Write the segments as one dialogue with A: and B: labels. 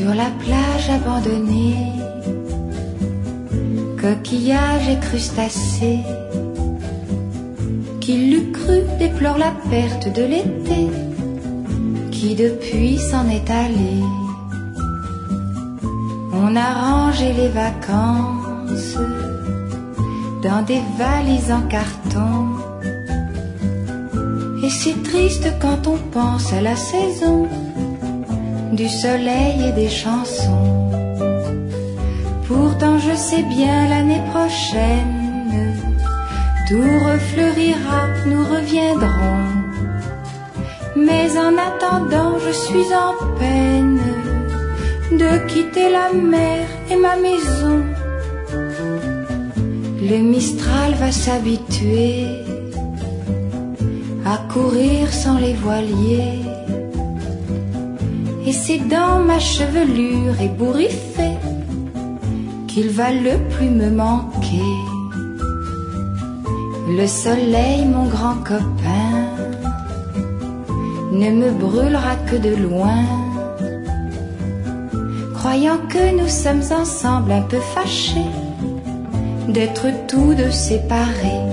A: Sur la plage abandonnée, coquillages et crustacés, qui l'eût cru déplore la perte de l'été, qui depuis s'en est allé. On a rangé les vacances dans des valises en carton, et c'est triste quand on pense à la saison du soleil et des chansons. Pourtant je sais bien l'année prochaine, tout refleurira, nous reviendrons. Mais en attendant je suis en peine de quitter la mer et ma maison. Le Mistral va s'habituer à courir sans les voiliers, et c'est dans ma chevelure ébouriffée qu'il va le plus me manquer. Le soleil, mon grand copain, ne me brûlera que de loin, croyant que nous sommes ensemble un peu fâchés d'être tous deux séparés.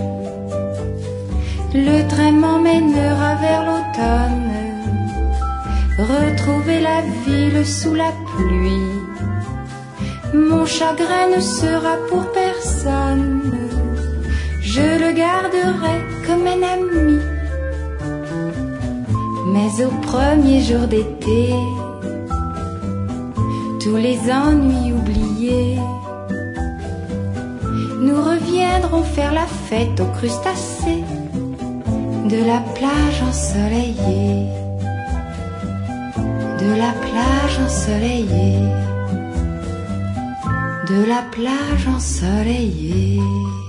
A: Le train m'emmènera vers l'automne, retrouver la ville sous la pluie. Mon chagrin ne sera pour personne, je le garderai comme un ami. Mais au premier jour d'été, tous les ennuis oubliés, nous reviendrons faire la fête aux crustacés de la plage ensoleillée, de la plage ensoleillée, de la plage ensoleillée.